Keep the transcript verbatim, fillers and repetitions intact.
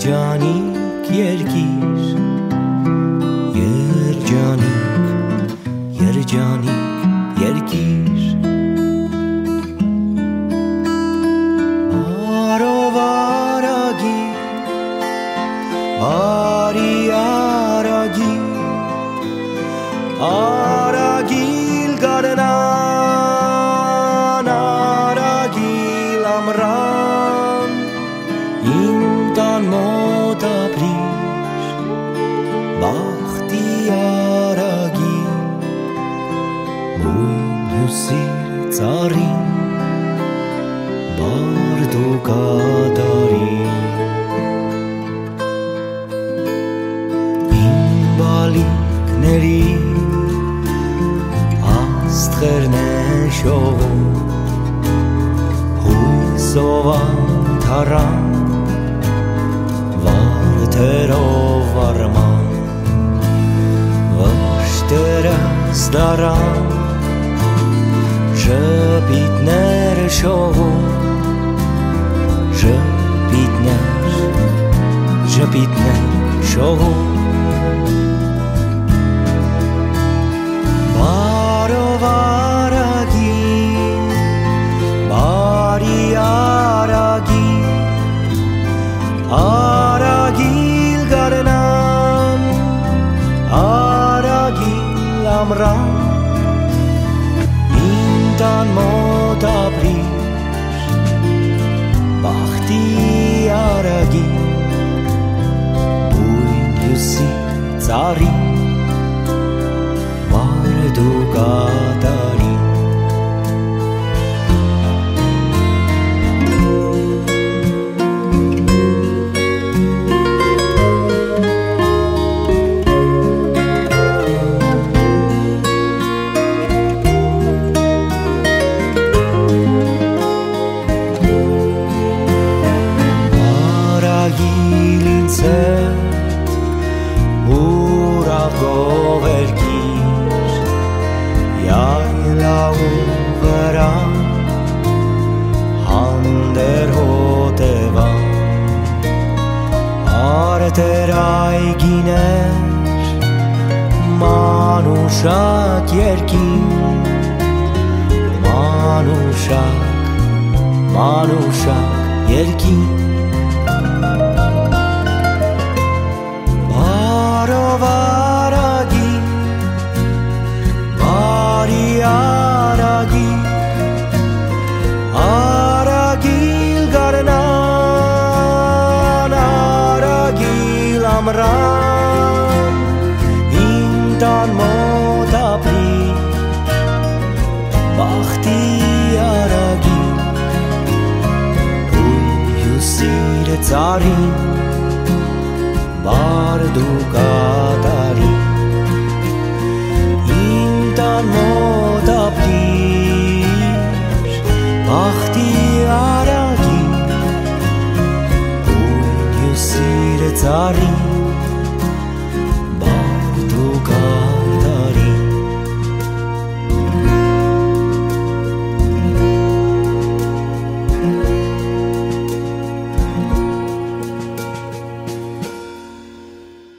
Երջանիկ երկիր, երջանիկ, երջանիկ երկիր, արով արագիր, բարի արագիր, արագիլ գարնան, արագիլ ամրան, իմ տան մոտ ապրիր, բախտի արագիլ, բույն հյուսիր ծառին, բարդ ու կատարին, իմ բալիկների աստղերն են շողում, հույսով անթառան, վարդերով արման, վշտերս դարան, ժպիտներ շողում, ժպիտներ, ժպիտներ շողում, բարով արագիր, բարի արագիր, արագիլ գարնան, արագիլ ամրան, իմ տան մոտ ապրիր, բախտի արագիլ, բույն հյուսի ծառին, բարդ ու կատարին, արագիլ ինձ հետ ուրախ գովերգիր, յայլաու վրա հանդեր հոտևան, արտեր այգիներ, մանուշակ երկիր, մանուշակ, մանուշակ երկիր, բարով արագիր, բարի արագիր, արագիլ գարնան, արագիլ ամրան, իմ տան մոտ ապրիր, բախտի արագիր, բույն հյուսիր ծառին, բարդ ու կատարին, իմ տան մոտ ապրիր, բախտի արագիր, բույն հյուսիր ծառին,